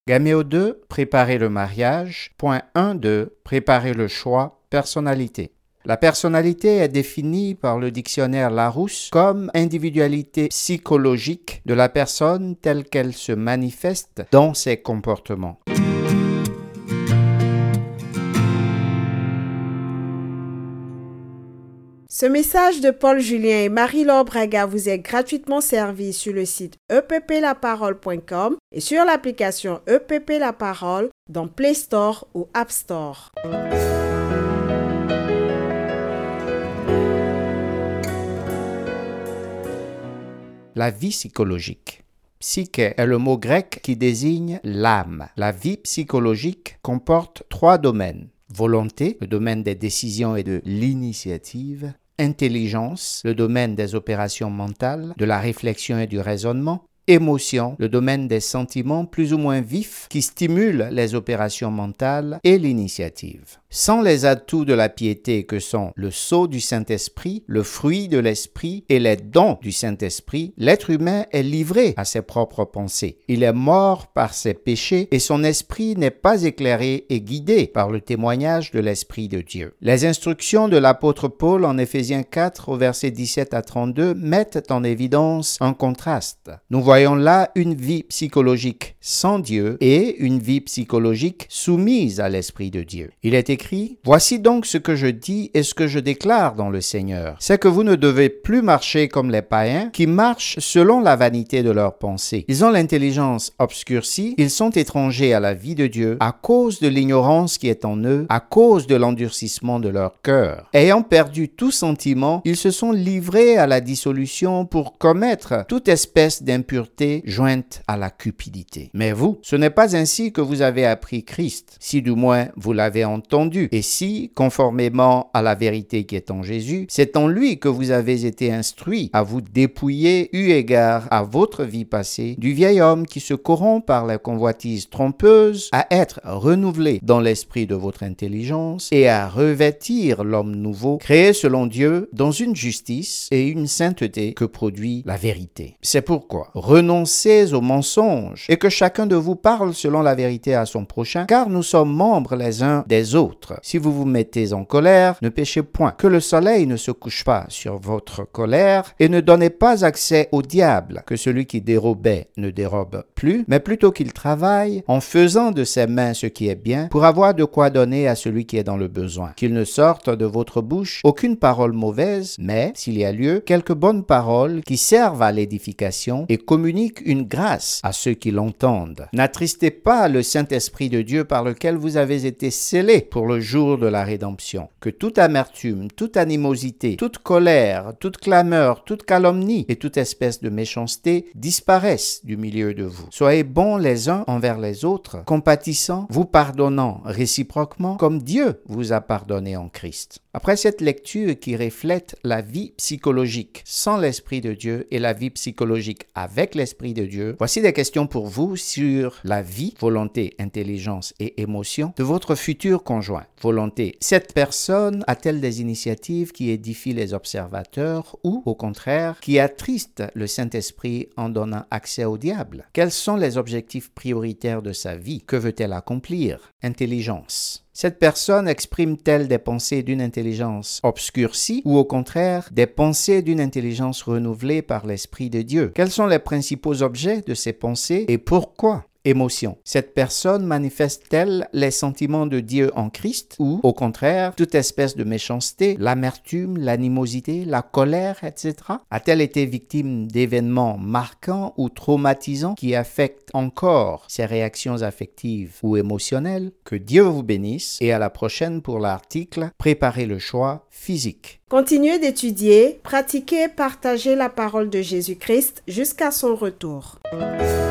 Gaméo 2, préparer le mariage. Point 1.2, préparer le choix, personnalité. La personnalité est définie par le dictionnaire Larousse comme individualité psychologique de la personne telle qu'elle se manifeste dans ses comportements. Ce message de Paul Julien et Marie-Laure Braga vous est gratuitement servi sur le site epplaparole.com et sur l'application EPP La Parole dans Play Store ou App Store. La vie psychologique. Psyche est le mot grec qui désigne l'âme. La vie psychologique comporte 3 domaines. Volonté, le domaine des décisions et de l'initiative. Intelligence, le domaine des opérations mentales, de la réflexion et du raisonnement. Émotion, le domaine des sentiments plus ou moins vifs qui stimulent les opérations mentales et l'initiative. Sans les atouts de la piété que sont le sceau du Saint-Esprit, le fruit de l'Esprit et les dons du Saint-Esprit, l'être humain est livré à ses propres pensées. Il est mort par ses péchés et son esprit n'est pas éclairé et guidé par le témoignage de l'Esprit de Dieu. Les instructions de l'apôtre Paul en Éphésiens 4 au verset 17 à 32 mettent en évidence un contraste. Nous voyons là une vie psychologique sans Dieu et une vie psychologique soumise à l'Esprit de Dieu. Il est écrit « Voici donc ce que je dis et ce que je déclare dans le Seigneur. C'est que vous ne devez plus marcher comme les païens qui marchent selon la vanité de leurs pensées. Ils ont l'intelligence obscurcie, ils sont étrangers à la vie de Dieu à cause de l'ignorance qui est en eux, à cause de l'endurcissement de leur cœur. Ayant perdu tout sentiment, ils se sont livrés à la dissolution pour commettre toute espèce d'impureté jointe à la cupidité. Mais vous, ce n'est pas ainsi que vous avez appris Christ, si du moins vous l'avez entendu. Et si, conformément à la vérité qui est en Jésus, c'est en lui que vous avez été instruits à vous dépouiller eu égard à votre vie passée du vieil homme qui se corrompt par la convoitise trompeuse, à être renouvelé dans l'esprit de votre intelligence et à revêtir l'homme nouveau, créé selon Dieu dans une justice et une sainteté que produit la vérité. C'est pourquoi renoncez aux mensonges et que chacun de vous parle selon la vérité à son prochain, car nous sommes membres les uns des autres. Si vous vous mettez en colère, ne péchez point. Que le soleil ne se couche pas sur votre colère et ne donnez pas accès au diable. Que celui qui dérobait ne dérobe plus, mais plutôt qu'il travaille en faisant de ses mains ce qui est bien pour avoir de quoi donner à celui qui est dans le besoin. Qu'il ne sorte de votre bouche aucune parole mauvaise, mais, s'il y a lieu, quelques bonnes paroles qui servent à l'édification et communiquent une grâce à ceux qui l'entendent. N'attristez pas le Saint-Esprit de Dieu par lequel vous avez été scellés pour le jour de la rédemption. Que toute amertume, toute animosité, toute colère, toute clameur, toute calomnie et toute espèce de méchanceté disparaissent du milieu de vous. Soyez bons les uns envers les autres, compatissants, vous pardonnant réciproquement comme Dieu vous a pardonné en Christ. Après cette lecture qui reflète la vie psychologique sans l'Esprit de Dieu et la vie psychologique avec l'Esprit de Dieu, voici des questions pour vous sur la vie, volonté, intelligence et émotion de votre futur conjoint. Volonté. Cette personne a-t-elle des initiatives qui édifient les observateurs ou, au contraire, qui attristent le Saint-Esprit en donnant accès au diable? Quels sont les objectifs prioritaires de sa vie? Que veut-elle accomplir? Intelligence. Cette personne exprime-t-elle des pensées d'une intelligence obscurcie ou au contraire des pensées d'une intelligence renouvelée par l'Esprit de Dieu? Quels sont les principaux objets de ces pensées et pourquoi? Émotion. Cette personne manifeste-t-elle les sentiments de Dieu en Christ ou, au contraire, toute espèce de méchanceté, l'amertume, l'animosité, la colère, etc.? A-t-elle été victime d'événements marquants ou traumatisants qui affectent encore ses réactions affectives ou émotionnelles? Que Dieu vous bénisse et à la prochaine pour l'article « Préparer le choix physique ». Continuez d'étudier, pratiquer et partager la parole de Jésus-Christ jusqu'à son retour.